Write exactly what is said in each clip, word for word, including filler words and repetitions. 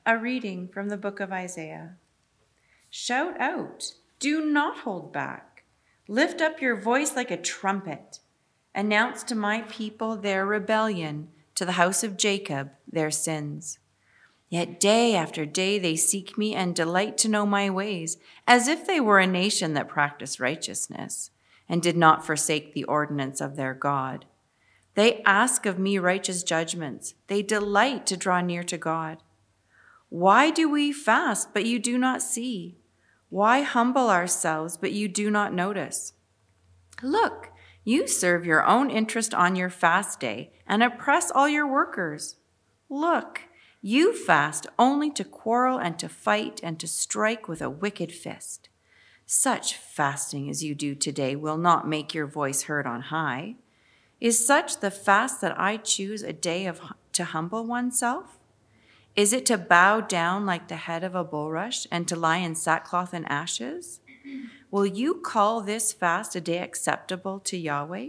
A reading from the book of Isaiah. Shout out, do not hold back. Lift up your voice like a trumpet. Announce to my people their rebellion, to the house of Jacob their sins. Yet day after day they seek me and delight to know my ways, as if they were a nation that practiced righteousness and did not forsake the ordinance of their God. They ask of me righteous judgments. They delight to draw near to God. Why do we fast, but you do not see? Why humble ourselves, but you do not notice? Look, you serve your own interest on your fast day and oppress all your workers. Look, you fast only to quarrel and to fight and to strike with a wicked fist. Such fasting as you do today will not make your voice heard on high. Is such the fast that I choose, a day of to humble oneself? Is it to bow down like the head of a bulrush and to lie in sackcloth and ashes? Will you call this fast a day acceptable to Yahweh?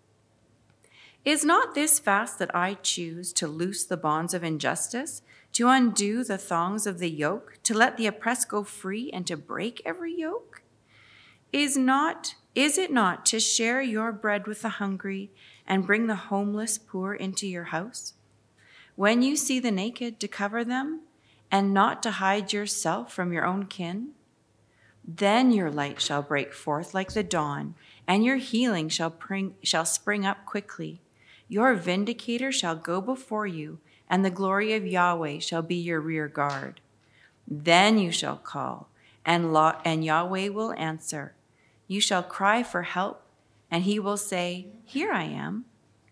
Is not this fast that I choose to loose the bonds of injustice, to undo the thongs of the yoke, to let the oppressed go free and to break every yoke? Is not, is it not to share your bread with the hungry and bring the homeless poor into your house? When you see the naked, to cover them, and not to hide yourself from your own kin? Then your light shall break forth like the dawn, and your healing shall, bring, shall spring up quickly. Your vindicator shall go before you, and the glory of Yahweh shall be your rear guard. Then you shall call, and, lo- and Yahweh will answer. You shall cry for help, and he will say, Here I am.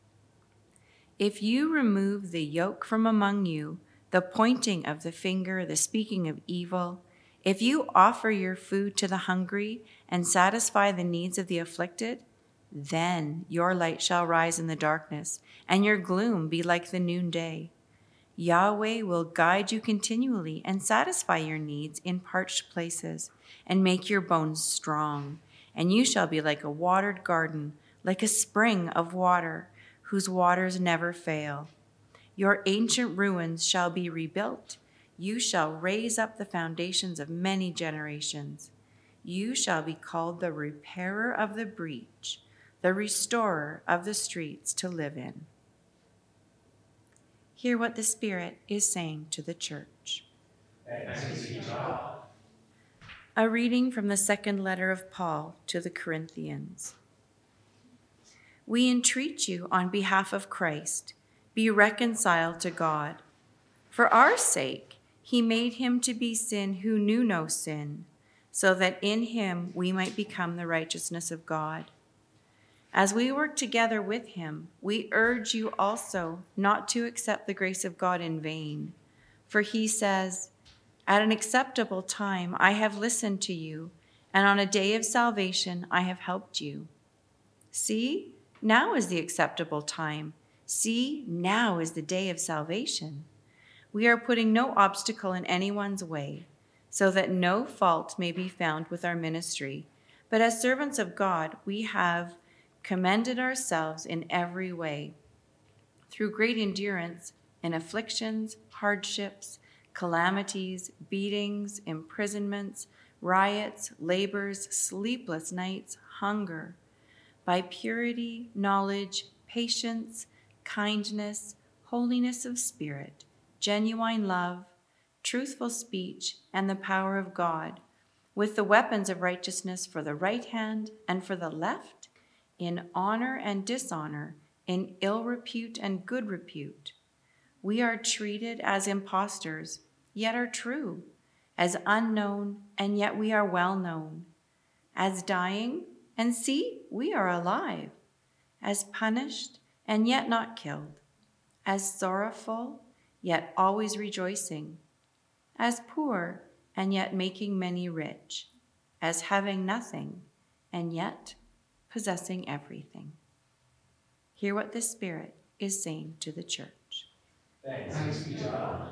If you remove the yoke from among you, the pointing of the finger, the speaking of evil, if you offer your food to the hungry and satisfy the needs of the afflicted, then your light shall rise in the darkness, and your gloom be like the noonday. Yahweh will guide you continually and satisfy your needs in parched places and make your bones strong, and you shall be like a watered garden, like a spring of water, whose waters never fail. Your ancient ruins shall be rebuilt. You shall raise up the foundations of many generations. You shall be called the repairer of the breach, the restorer of the streets to live in. Hear what the Spirit is saying to the church. Thanks be to God. A reading from the second letter of Paul to the Corinthians. We entreat you on behalf of Christ, be reconciled to God. For our sake, he made him to be sin who knew no sin, so that in him we might become the righteousness of God. As we work together with him, we urge you also not to accept the grace of God in vain. For he says, At an acceptable time I have listened to you, and on a day of salvation I have helped you. See, now is the acceptable time. See, now is the day of salvation. We are putting no obstacle in anyone's way, so that no fault may be found with our ministry. But as servants of God, we have commended ourselves in every way, through great endurance in afflictions, hardships, calamities, beatings, imprisonments, riots, labors, sleepless nights, hunger, by purity, knowledge, patience, kindness, holiness of spirit, genuine love, truthful speech, and the power of God, with the weapons of righteousness for the right hand and for the left, in honor and dishonor, in ill repute and good repute. We are treated as impostors, yet are true, as unknown, and yet we are well known, as dying, and see, we are alive, as punished, and yet not killed, as sorrowful, yet always rejoicing, as poor, and yet making many rich, as having nothing, and yet possessing everything. Hear what the Spirit is saying to the church. Thanks be to God.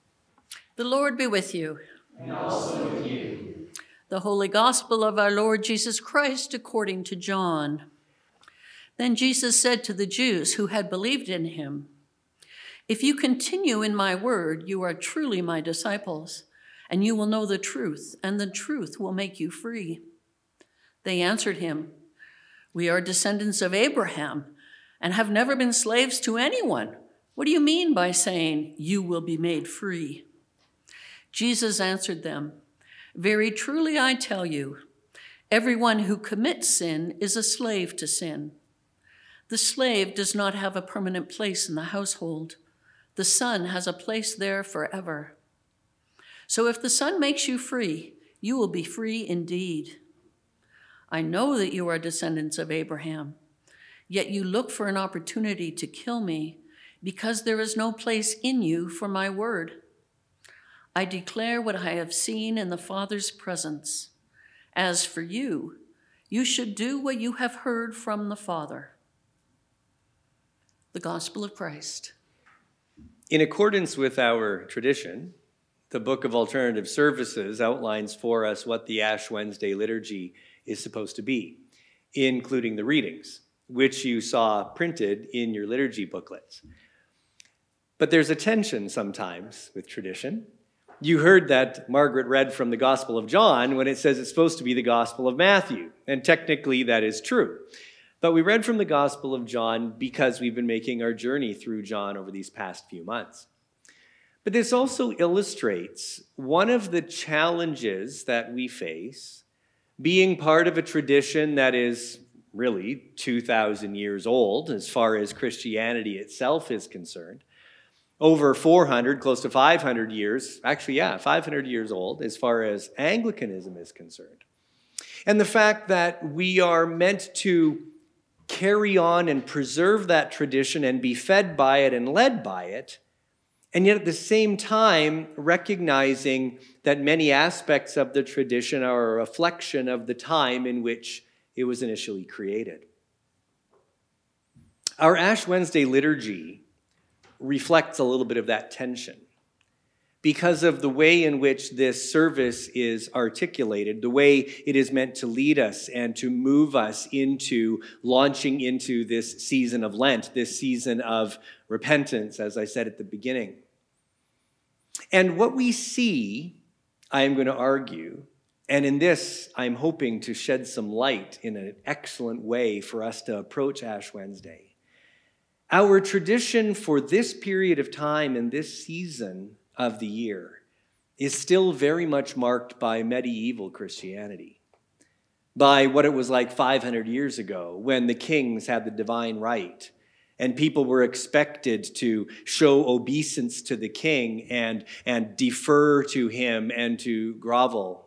The Lord be with you. And also with you. The Holy Gospel of our Lord Jesus Christ according to John. Then Jesus said to the Jews who had believed in him, If you continue in my word, you are truly my disciples, and you will know the truth, and the truth will make you free." They answered him, "We are descendants of Abraham and have never been slaves to anyone. What do you mean by saying you will be made free?" Jesus answered them, "Very truly I tell you, everyone who commits sin is a slave to sin. The slave does not have a permanent place in the household. The Son has a place there forever. So if the Son makes you free, you will be free indeed. I know that you are descendants of Abraham, yet you look for an opportunity to kill me because there is no place in you for my word. I declare what I have seen in the Father's presence. As for you, you should do what you have heard from the Father." The Gospel of Christ. In accordance with our tradition, the Book of Alternative Services outlines for us what the Ash Wednesday liturgy is supposed to be, including the readings, which you saw printed in your liturgy booklets. But there's a tension sometimes with tradition. You heard that Margaret read from the Gospel of John when it says it's supposed to be the Gospel of Matthew, and technically that is true. But we read from the Gospel of John because we've been making our journey through John over these past few months. But this also illustrates one of the challenges that we face being part of a tradition that is really two thousand years old as far as Christianity itself is concerned. Over four hundred, close to five hundred years, actually, yeah, five hundred years old as far as Anglicanism is concerned. And the fact that we are meant to carry on and preserve that tradition and be fed by it and led by it, and yet at the same time recognizing that many aspects of the tradition are a reflection of the time in which it was initially created. Our Ash Wednesday liturgy reflects a little bit of that tension because of the way in which this service is articulated, the way it is meant to lead us and to move us into launching into this season of Lent, this season of repentance, as I said at the beginning. And what we see, I am going to argue, and in this I'm hoping to shed some light in an excellent way for us to approach Ash Wednesday. Our tradition for this period of time and this season of the year is still very much marked by medieval Christianity, by what it was like five hundred years ago when the kings had the divine right and people were expected to show obeisance to the king and, and defer to him and to grovel.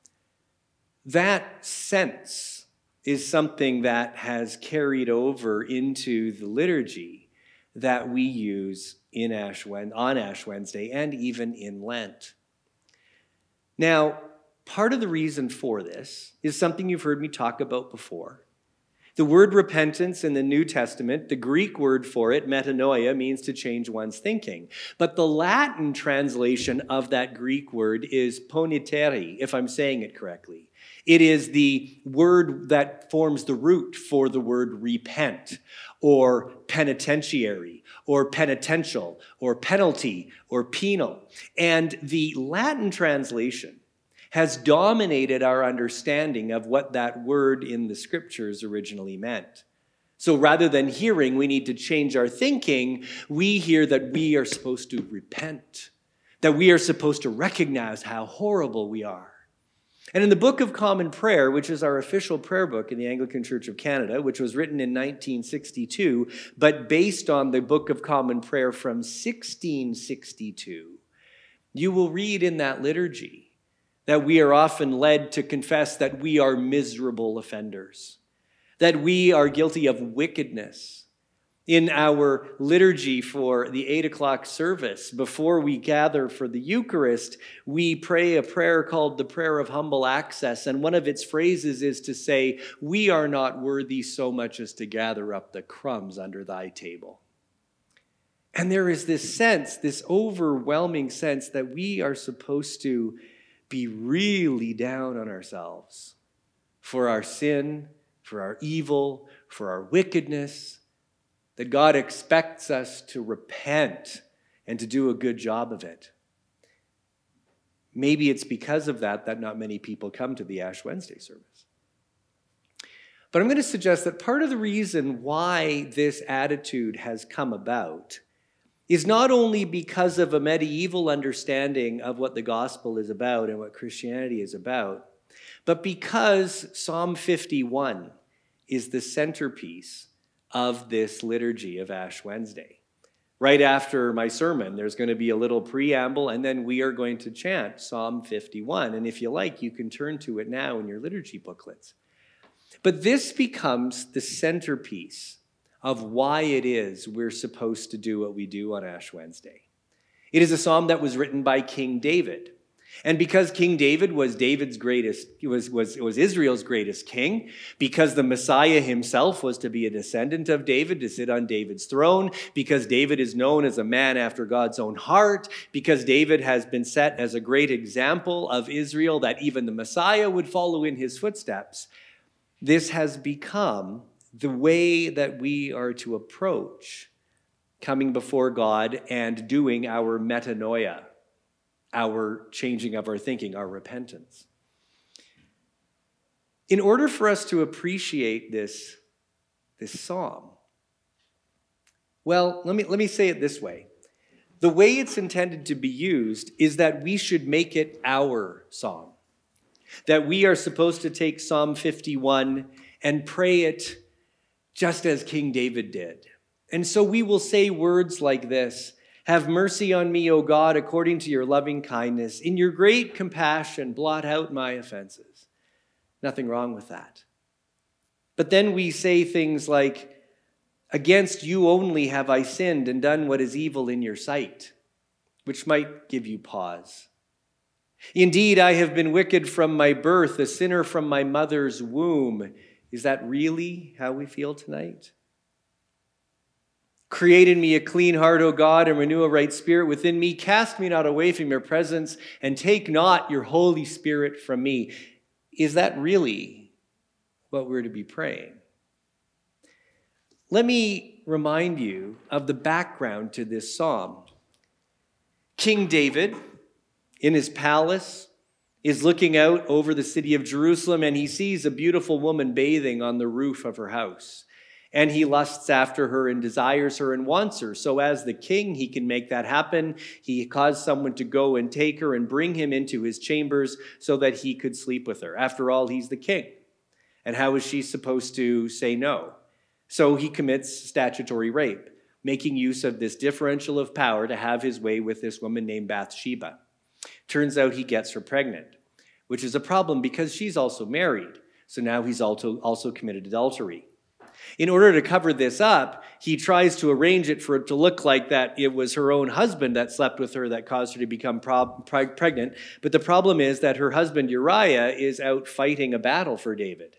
That sense is something that has carried over into the liturgy that we use in Ash Wen- on Ash Wednesday and even in Lent. Now, part of the reason for this is something you've heard me talk about before. The word repentance in the New Testament, the Greek word for it, metanoia, means to change one's thinking. But the Latin translation of that Greek word is poniteri, if I'm saying it correctly. It is the word that forms the root for the word repent, or penitentiary, or penitential, or penalty, or penal. And the Latin translation has dominated our understanding of what that word in the scriptures originally meant. So rather than hearing we need to change our thinking, we hear that we are supposed to repent, that we are supposed to recognize how horrible we are. And in the Book of Common Prayer, which is our official prayer book in the Anglican Church of Canada, which was written in nineteen sixty-two, but based on the Book of Common Prayer from sixteen sixty-two, you will read in that liturgy that we are often led to confess that we are miserable offenders, that we are guilty of wickedness. In our liturgy for the eight o'clock service, before we gather for the Eucharist, we pray a prayer called the Prayer of Humble Access, and one of its phrases is to say, "We are not worthy so much as to gather up the crumbs under thy table." And there is this sense, this overwhelming sense that we are supposed to be really down on ourselves for our sin, for our evil, for our wickedness, that God expects us to repent and to do a good job of it. Maybe it's because of that that not many people come to the Ash Wednesday service. But I'm going to suggest that part of the reason why this attitude has come about is not only because of a medieval understanding of what the gospel is about and what Christianity is about, but because Psalm fifty-one is the centerpiece of this liturgy of Ash Wednesday. Right after my sermon, there's going to be a little preamble, and then we are going to chant Psalm fifty-one. And if you like, you can turn to it now in your liturgy booklets. But this becomes the centerpiece of why it is we're supposed to do what we do on Ash Wednesday. It is a psalm that was written by King David. And because King David was David's greatest, was, was, was Israel's greatest king, because the Messiah himself was to be a descendant of David, to sit on David's throne, because David is known as a man after God's own heart, because David has been set as a great example of Israel that even the Messiah would follow in his footsteps, this has become the way that we are to approach coming before God and doing our metanoia, our changing of our thinking, our repentance. In order for us to appreciate this, this psalm, well, let me, let me say it this way. The way it's intended to be used is that we should make it our psalm. That we are supposed to take Psalm fifty-one and pray it just as King David did. And so we will say words like this: "Have mercy on me, O God, according to your loving kindness. In your great compassion, blot out my offenses." Nothing wrong with that. But then we say things like, "Against you only have I sinned and done what is evil in your sight," which might give you pause. "Indeed, I have been wicked from my birth, a sinner from my mother's womb." Is that really how we feel tonight? "Create in me a clean heart, O God, and renew a right spirit within me. Cast me not away from your presence, and take not your Holy Spirit from me." Is that really what we're to be praying? Let me remind you of the background to this psalm. King David, in his palace, is looking out over the city of Jerusalem, and he sees a beautiful woman bathing on the roof of her house. And he lusts after her and desires her and wants her. So as the king, he can make that happen. He caused someone to go and take her and bring him into his chambers so that he could sleep with her. After all, he's the king. And how is she supposed to say no? So he commits statutory rape, making use of this differential of power to have his way with this woman named Bathsheba. Turns out he gets her pregnant, which is a problem because she's also married. So now he's also, also committed adultery. In order to cover this up, he tries to arrange it for it to look like that it was her own husband that slept with her that caused her to become prob- pregnant. But the problem is that her husband Uriah is out fighting a battle for David.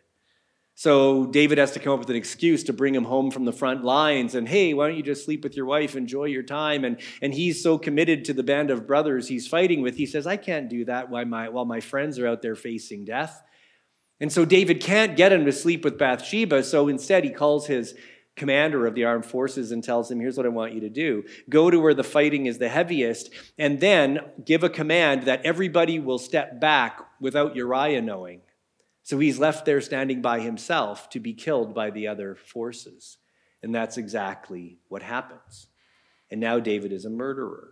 So David has to come up with an excuse to bring him home from the front lines. And hey, why don't you just sleep with your wife, enjoy your time? And, and he's so committed to the band of brothers he's fighting with, he says, I can't do that while my, while my friends are out there facing death. And so David can't get him to sleep with Bathsheba, so instead he calls his commander of the armed forces and tells him, here's what I want you to do. Go to where the fighting is the heaviest, and then give a command that everybody will step back without Uriah knowing. So he's left there standing by himself to be killed by the other forces. And that's exactly what happens. And now David is a murderer.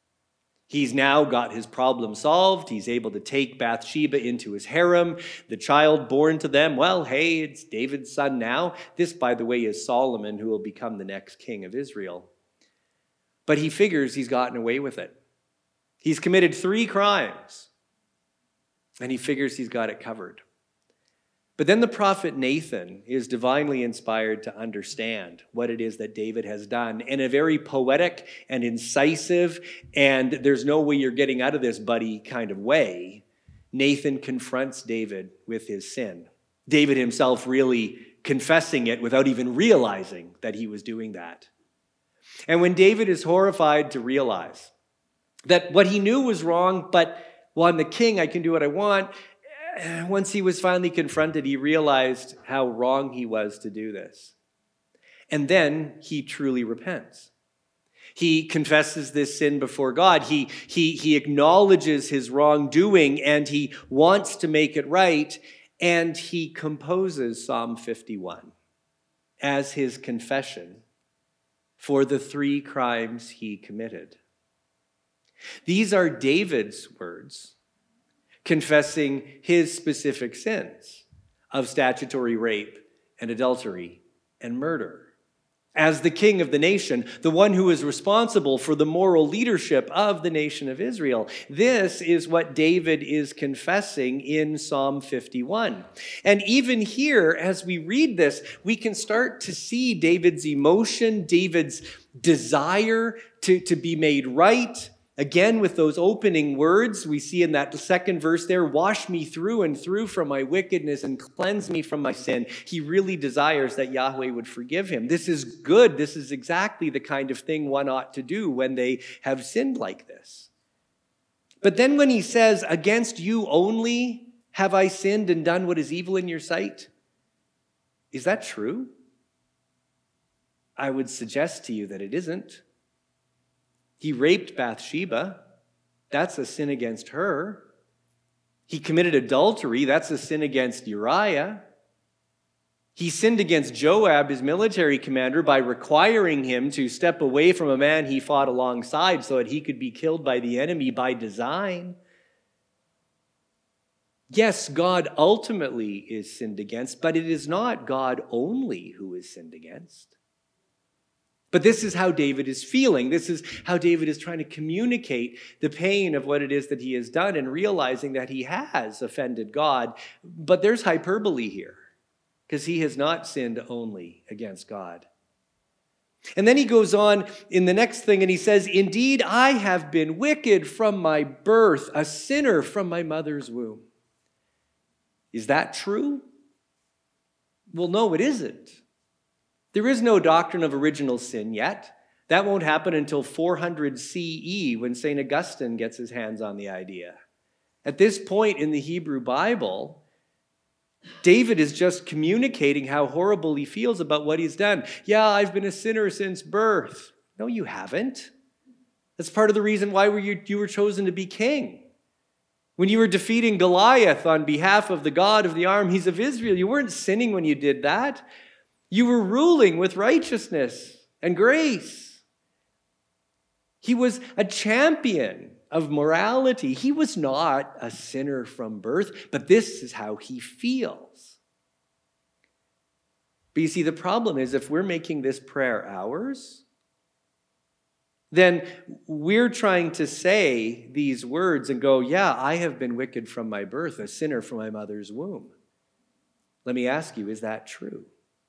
He's now got his problem solved. He's able to take Bathsheba into his harem. The child born to them, well, hey, it's David's son now. This, by the way, is Solomon, who will become the next king of Israel. But he figures he's gotten away with it. He's committed three crimes, and he figures he's got it covered. But then the prophet Nathan is divinely inspired to understand what it is that David has done in a very poetic and incisive, and there's no way you're getting out of this, buddy, kind of way. Nathan confronts David with his sin. David himself really confessing it without even realizing that he was doing that. And when David is horrified to realize that what he knew was wrong, but, well, I'm the king, I can do what I want, once he was finally confronted, he realized how wrong he was to do this. And then he truly repents. He confesses this sin before God. He, he, he acknowledges his wrongdoing and he wants to make it right. And he composes Psalm fifty-one as his confession for the three crimes he committed. These are David's words confessing his specific sins of statutory rape and adultery and murder. As the king of the nation, the one who is responsible for the moral leadership of the nation of Israel. This is what David is confessing in Psalm fifty-one. And even here, as we read this, we can start to see David's emotion, David's desire to, to be made right. Again, with those opening words, we see in that second verse there, wash me through and through from my wickedness and cleanse me from my sin. He really desires that Yahweh would forgive him. This is good. This is exactly the kind of thing one ought to do when they have sinned like this. But then when he says, against you only have I sinned and done what is evil in your sight, is that true? I would suggest to you that it isn't. He raped Bathsheba. That's a sin against her. He committed adultery. That's a sin against Uriah. He sinned against Joab, his military commander, by requiring him to step away from a man he fought alongside so that he could be killed by the enemy by design. Yes, God ultimately is sinned against, but it is not God only who is sinned against. But this is how David is feeling. This is how David is trying to communicate the pain of what it is that he has done and realizing that he has offended God. But there's hyperbole here because he has not sinned only against God. And then he goes on in the next thing and he says, indeed, I have been wicked from my birth, a sinner from my mother's womb. Is that true? Well, no, it isn't. There is no doctrine of original sin yet. That won't happen until four hundred C E when Saint Augustine gets his hands on the idea. At this point in the Hebrew Bible, David is just communicating how horrible he feels about what he's done. Yeah, I've been a sinner since birth. No, you haven't. That's part of the reason why you, you were chosen to be king. When you were defeating Goliath on behalf of the God of the armies of Israel, you weren't sinning when you did that. You were ruling with righteousness and grace. He was a champion of morality. He was not a sinner from birth, but this is how he feels. But you see, the problem is if we're making this prayer ours, then we're trying to say these words and go, yeah, I have been wicked from my birth, a sinner from my mother's womb. Let me ask you, is that true?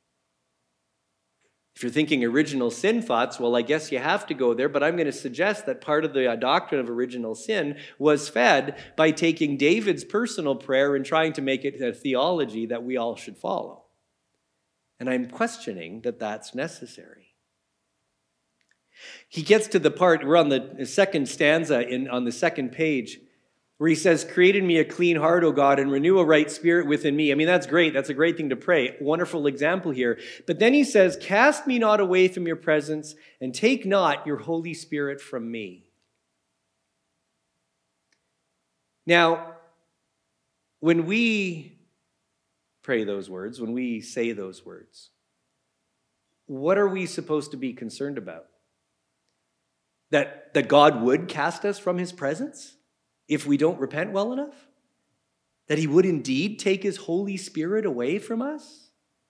If you're thinking original sin thoughts, well, I guess you have to go there, but I'm going to suggest that part of the doctrine of original sin was fed by taking David's personal prayer and trying to make it a theology that we all should follow. And I'm questioning that that's necessary. He gets to the part, we're on the second stanza in, on the second page, where he says, create in me a clean heart, O God, and renew a right spirit within me. I mean, that's great. That's a great thing to pray. Wonderful example here. But then he says, cast me not away from your presence, and take not your Holy Spirit from me. Now, when we pray those words, when we say those words, what are we supposed to be concerned about? That, that God would cast us from his presence? If we don't repent well enough? That he would indeed take his Holy Spirit away from us?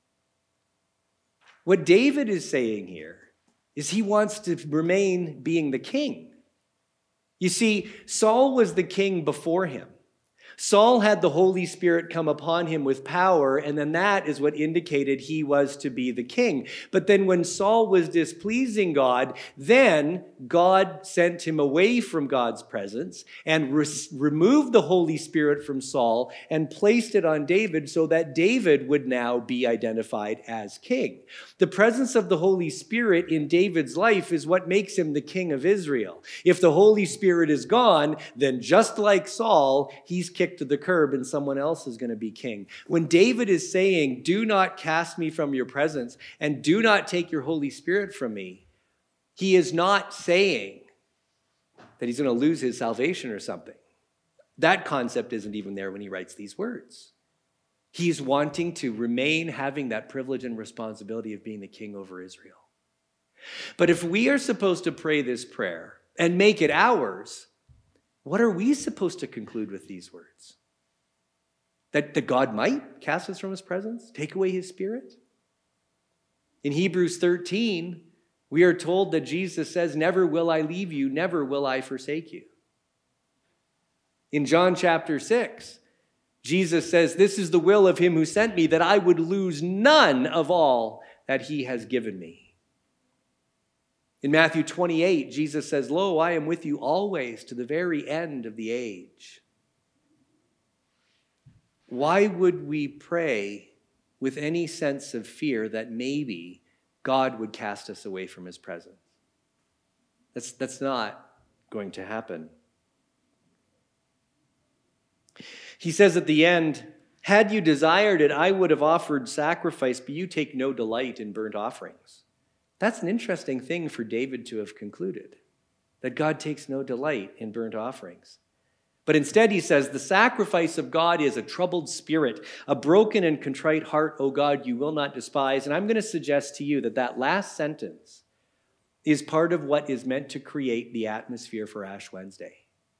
What David is saying here is he wants to remain being the king. You see, Saul was the king before him. Saul had the Holy Spirit come upon him with power, and then that is what indicated he was to be the king. But then when Saul was displeasing God, then God sent him away from God's presence and re- removed the Holy Spirit from Saul and placed it on David so that David would now be identified as king. The presence of the Holy Spirit in David's life is what makes him the king of Israel. If the Holy Spirit is gone, then just like Saul, he's kicked to the curb and someone else is going to be king. When David is saying, do not cast me from your presence and do not take your Holy Spirit from me, He is not saying that he's going to lose his salvation or something. That concept isn't even there when he writes these words. He's wanting to remain having that privilege and responsibility of being the king over Israel. But if we are supposed to pray this prayer and make it ours, what are we supposed to conclude with these words? That, that God might cast us from his presence, take away his spirit? In Hebrews thirteen, we are told that Jesus says, "Never will I leave you, never will I forsake you." In John chapter six, Jesus says, "This is the will of him who sent me, that I would lose none of all that he has given me." In Matthew twenty-eight, Jesus says, "Lo, I am with you always to the very end of the age." Why would we pray with any sense of fear that maybe God would cast us away from his presence? That's, that's not going to happen. He says at the end, "Had you desired it, I would have offered sacrifice, but you take no delight in burnt offerings." That's an interesting thing for David to have concluded, that God takes no delight in burnt offerings. But instead he says, "The sacrifice of God is a troubled spirit, a broken and contrite heart, O God, you will not despise." And I'm going to suggest to you that that last sentence is part of what is meant to create the atmosphere for Ash Wednesday.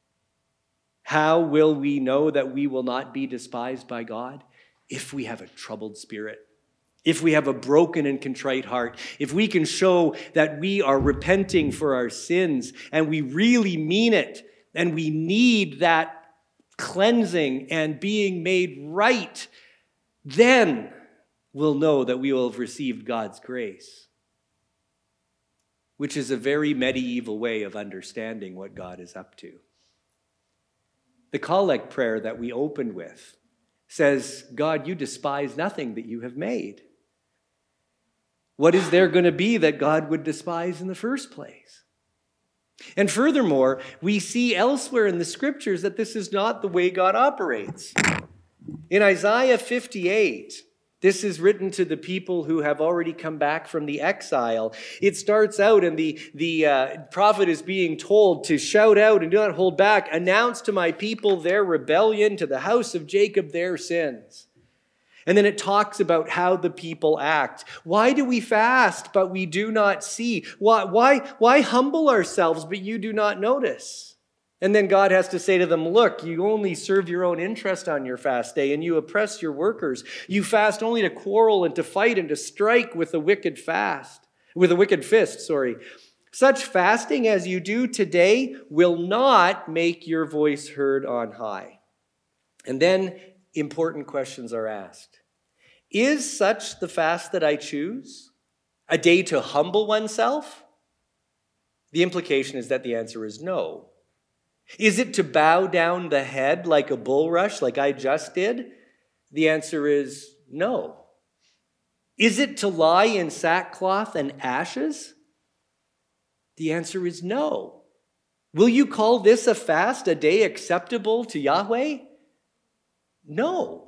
How will we know that we will not be despised by God? If we have a troubled spirit, if we have a broken and contrite heart, if we can show that we are repenting for our sins and we really mean it, and we need that cleansing and being made right, then we'll know that we will have received God's grace, which is a very medieval way of understanding what God is up to. The collect prayer that we opened with says, "God, you despise nothing that you have made." What is there going to be that God would despise in the first place? And furthermore, we see elsewhere in the scriptures that this is not the way God operates. In Isaiah fifty-eight, this is written to the people who have already come back from the exile. It starts out and the, the uh, prophet is being told to shout out and do not hold back. "Announce to my people their rebellion, to the house of Jacob their sins." And then it talks about how the people act. Why do we fast, but we do not see? Why, why, why humble ourselves, but you do not notice? And then God has to say to them, "Look, you only serve your own interest on your fast day, and you oppress your workers. You fast only to quarrel and to fight and to strike with a wicked fast, with a wicked fist, sorry. Such fasting as you do today will not make your voice heard on high." And then important questions are asked. Is such the fast that I choose? A day to humble oneself? The implication is that the answer is no. Is it to bow down the head like a bulrush, like I just did? The answer is no. Is it to lie in sackcloth and ashes? The answer is no. Will you call this a fast, a day acceptable to Yahweh? No.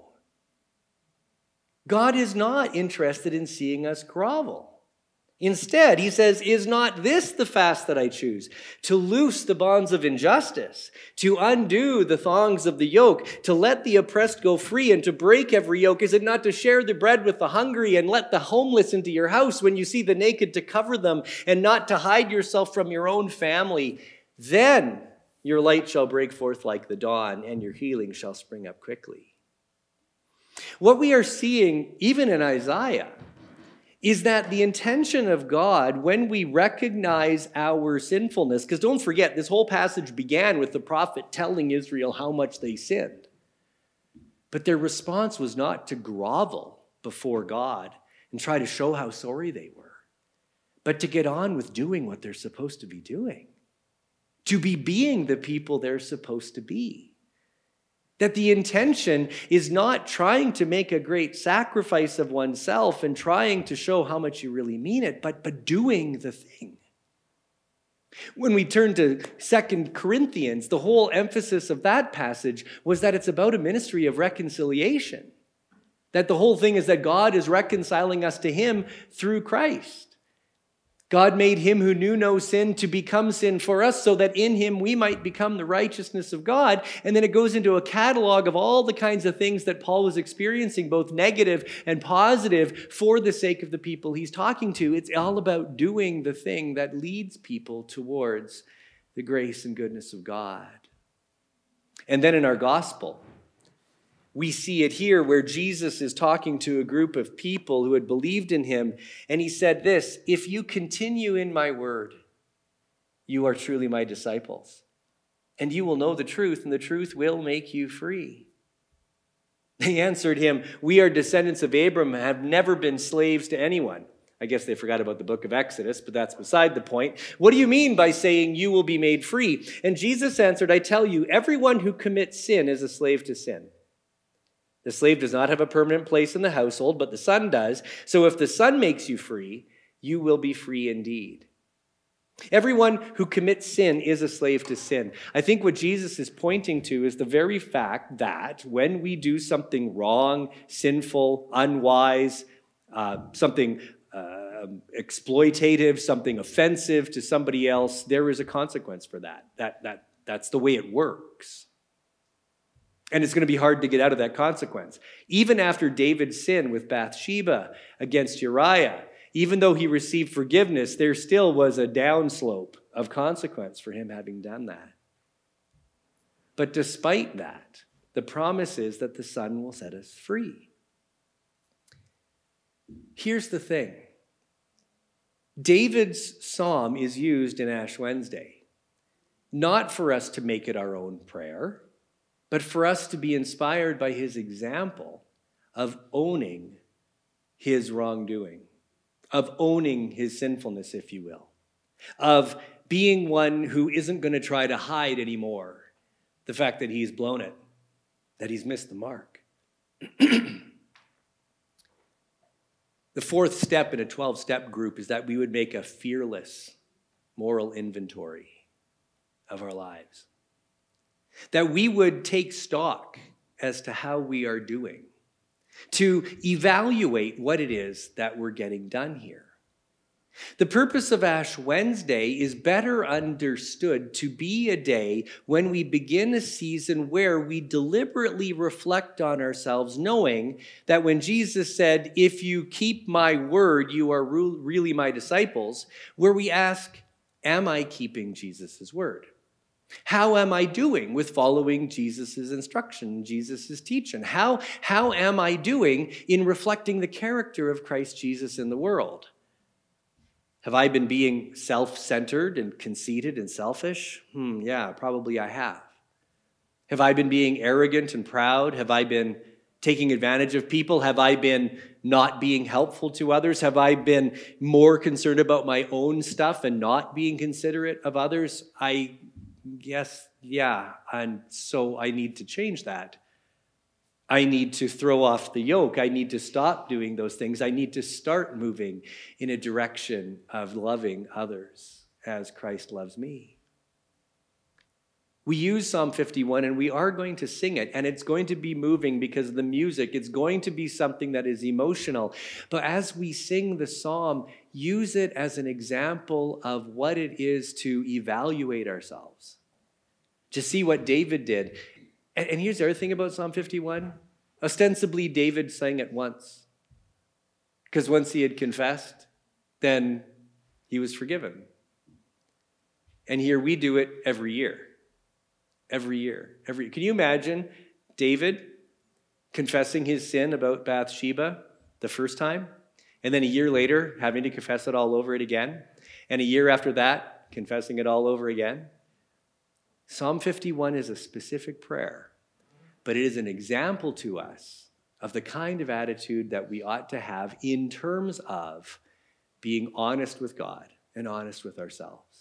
God is not interested in seeing us grovel. Instead, he says, "Is not this the fast that I choose? To loose the bonds of injustice, to undo the thongs of the yoke, to let the oppressed go free and to break every yoke? Is it not to share the bread with the hungry and let the homeless into your house when you see the naked to cover them and not to hide yourself from your own family? Then your light shall break forth like the dawn and your healing shall spring up quickly." What we are seeing, even in Isaiah, is that the intention of God, when we recognize our sinfulness, because don't forget, this whole passage began with the prophet telling Israel how much they sinned. But their response was not to grovel before God and try to show how sorry they were, but to get on with doing what they're supposed to be doing, to be being the people they're supposed to be. That the intention is not trying to make a great sacrifice of oneself and trying to show how much you really mean it, but, but doing the thing. When we turn to Second Corinthians, the whole emphasis of that passage was that it's about a ministry of reconciliation. That the whole thing is that God is reconciling us to him through Christ. God made him who knew no sin to become sin for us so that in him we might become the righteousness of God. And then it goes into a catalog of all the kinds of things that Paul was experiencing, both negative and positive, for the sake of the people he's talking to. It's all about doing the thing that leads people towards the grace and goodness of God. And then in our gospel, we see it here where Jesus is talking to a group of people who had believed in him. And he said this, "If you continue in my word, you are truly my disciples. And you will know the truth, and the truth will make you free." They answered him, "We are descendants of Abraham and have never been slaves to anyone." I guess they forgot about the book of Exodus, but that's beside the point. "What do you mean by saying you will be made free?" And Jesus answered, "I tell you, everyone who commits sin is a slave to sin. The slave does not have a permanent place in the household, but the Son does. So if the Son makes you free, you will be free indeed. Everyone who commits sin is a slave to sin." I think what Jesus is pointing to is the very fact that when we do something wrong, sinful, unwise, uh, something uh, exploitative, something offensive to somebody else, there is a consequence for that. That, that that's the way it works. And it's going to be hard to get out of that consequence. Even after David's sin with Bathsheba against Uriah, even though he received forgiveness, there still was a downslope of consequence for him having done that. But despite that, the promise is that the Son will set us free. Here's the thing. David's psalm is used in Ash Wednesday, not for us to make it our own prayer, but for us to be inspired by his example of owning his wrongdoing, of owning his sinfulness, if you will, of being one who isn't going to try to hide anymore the fact that he's blown it, that he's missed the mark. The fourth step in a twelve-step group is that we would make a fearless moral inventory of our lives. That we would take stock as to how we are doing, to evaluate what it is that we're getting done here. The purpose of Ash Wednesday is better understood to be a day when we begin a season where we deliberately reflect on ourselves, knowing that when Jesus said, "If you keep my word, you are really my disciples," where we ask, am I keeping Jesus' word? How am I doing with following Jesus' instruction, Jesus' teaching? How, how am I doing in reflecting the character of Christ Jesus in the world? Have I been being self-centered and conceited and selfish? Hmm, yeah, probably I have. Have I been being arrogant and proud? Have I been taking advantage of people? Have I been not being helpful to others? Have I been more concerned about my own stuff and not being considerate of others? I Yes, yeah, and so I need to change that. I need to throw off the yoke. I need to stop doing those things. I need to start moving in a direction of loving others as Christ loves me. We use Psalm fifty-one, and we are going to sing it, and it's going to be moving because of the music. It's going to be something that is emotional. But as we sing the psalm, use it as an example of what it is to evaluate ourselves, to see what David did. And, and here's the other thing about Psalm fifty-one. Ostensibly, David sang it once, because once he had confessed, then he was forgiven. And here we do it every year. Every year. Every Can you imagine David confessing his sin about Bathsheba the first time, and then a year later having to confess it all over it again, and a year after that confessing it all over again? Psalm fifty-one is a specific prayer, but it is an example to us of the kind of attitude that we ought to have in terms of being honest with God and honest with ourselves.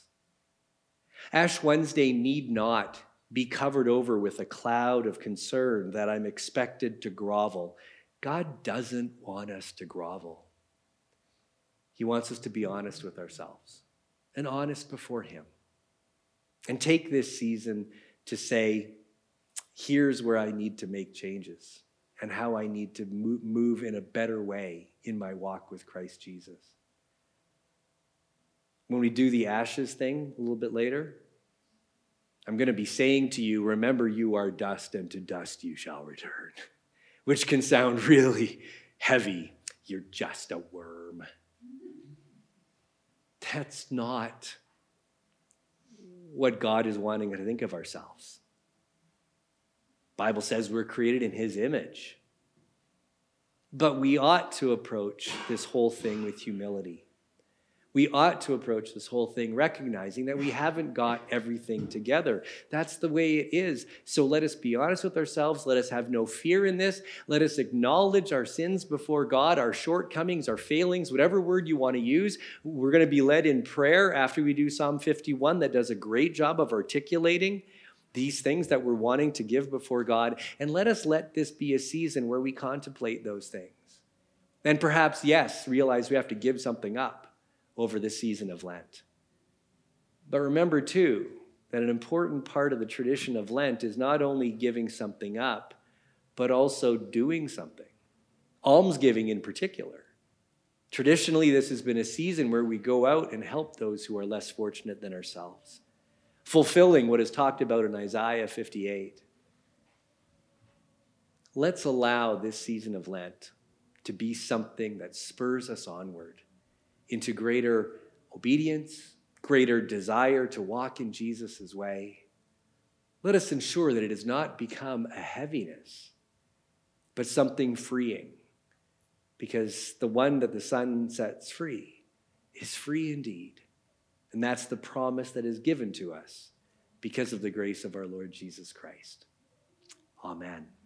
Ash Wednesday need not be covered over with a cloud of concern that I'm expected to grovel. God doesn't want us to grovel. He wants us to be honest with ourselves and honest before him. And take this season to say, here's where I need to make changes and how I need to move in a better way in my walk with Christ Jesus. when we do the ashes thing a little bit later, I'm going to be saying to you, remember you are dust and to dust you shall return, which can sound really heavy. You're just a worm. That's not what God is wanting to think of ourselves. The Bible says we're created in his image. But we ought to approach this whole thing with humility. We ought to approach this whole thing recognizing that we haven't got everything together. That's the way it is. So let us be honest with ourselves. Let us have no fear in this. Let us acknowledge our sins before God, our shortcomings, our failings, whatever word you want to use. We're going to be led in prayer after we do Psalm fifty-one that does a great job of articulating these things that we're wanting to give before God. And let us let this be a season where we contemplate those things. And perhaps, yes, realize we have to give something up over this season of Lent. But remember, too, that an important part of the tradition of Lent is not only giving something up, but also doing something. Almsgiving in particular. Traditionally, this has been a season where we go out and help those who are less fortunate than ourselves, fulfilling what is talked about in Isaiah fifty-eight. Let's allow this season of Lent to be something that spurs us onward into greater obedience, greater desire to walk in Jesus' way. Let us ensure that it has not become a heaviness, but something freeing, because the one that the Son sets free is free indeed. And that's the promise that is given to us because of the grace of our Lord Jesus Christ. Amen.